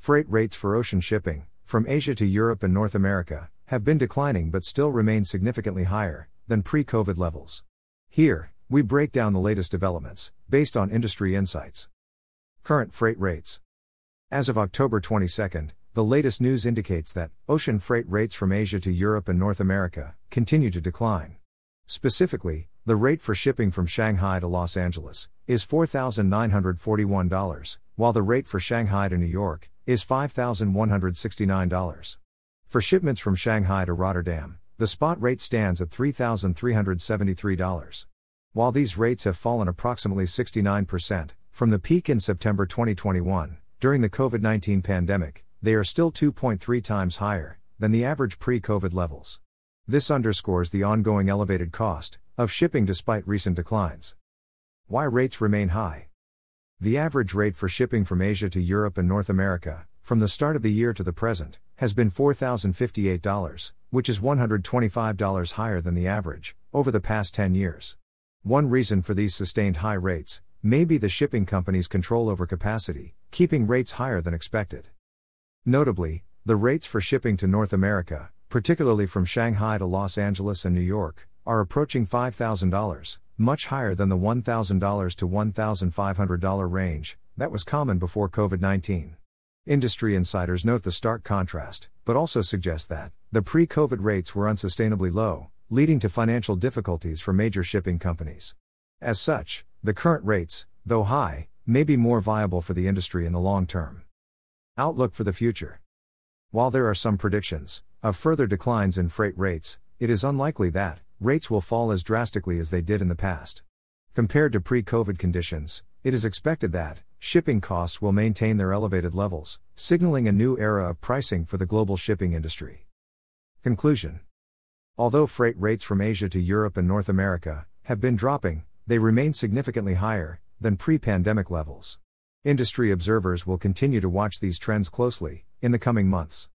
Freight rates for ocean shipping, from Asia to Europe and North America, have been declining but still remain significantly higher than pre-COVID levels. Here, we break down the latest developments, based on industry insights. Current freight rates. As of October 22, the latest news indicates that ocean freight rates from Asia to Europe and North America continue to decline. Specifically, the rate for shipping from Shanghai to Los Angeles is $4,941, while the rate for Shanghai to New York is $5,169. For shipments from Shanghai to Rotterdam, the spot rate stands at $3,373. While these rates have fallen approximately 69% from the peak in September 2021, during the COVID-19 pandemic, they are still 2.3 times higher than the average pre-COVID levels. This underscores the ongoing elevated cost of shipping despite recent declines. Why rates remain high? The average rate for shipping from Asia to Europe and North America, from the start of the year to the present, has been $4,058, which is $125 higher than the average over the past 10 years. One reason for these sustained high rates may be the shipping company's control over capacity, keeping rates higher than expected. Notably, the rates for shipping to North America, particularly from Shanghai to Los Angeles and New York, are approaching $5,000, much higher than the $1,000 to $1,500 range that was common before COVID-19. Industry insiders note the stark contrast, but also suggest that the pre-COVID rates were unsustainably low, leading to financial difficulties for major shipping companies. As such, the current rates, though high, may be more viable for the industry in the long term. Outlook for the future. While there are some predictions of further declines in freight rates, it is unlikely that rates will fall as drastically as they did in the past. Compared to pre-COVID conditions, it is expected that shipping costs will maintain their elevated levels, signaling a new era of pricing for the global shipping industry. Conclusion. Although freight rates from Asia to Europe and North America have been dropping, they remain significantly higher than pre-pandemic levels. Industry observers will continue to watch these trends closely in the coming months.